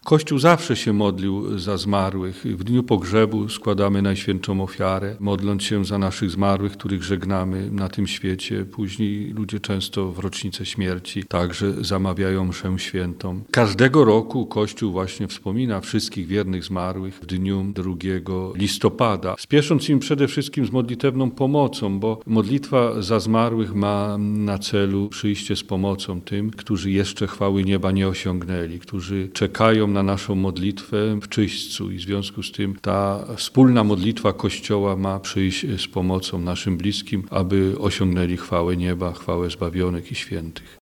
Kościół zawsze się modlił za zmarłych. W dniu pogrzebu składamy Najświętszą Ofiarę, modląc się za naszych zmarłych, których żegnamy na tym świecie. Później ludzie często w rocznicę śmierci także zamawiają mszę świętą. Każdego roku Kościół właśnie wspomina wszystkich wiernych zmarłych w dniu 2 listopada, spiesząc im przede wszystkim z modlitewną pomocą, bo modlitwa za zmarłych ma na celu przyjście z pomocą tym, którzy jeszcze chwały nieba nie osiągnęli, którzy czekają na naszą modlitwę w czyśćcu i w związku z tym ta wspólna modlitwa Kościoła ma przyjść z pomocą naszym bliskim, aby osiągnęli chwałę nieba, chwałę zbawionych i świętych.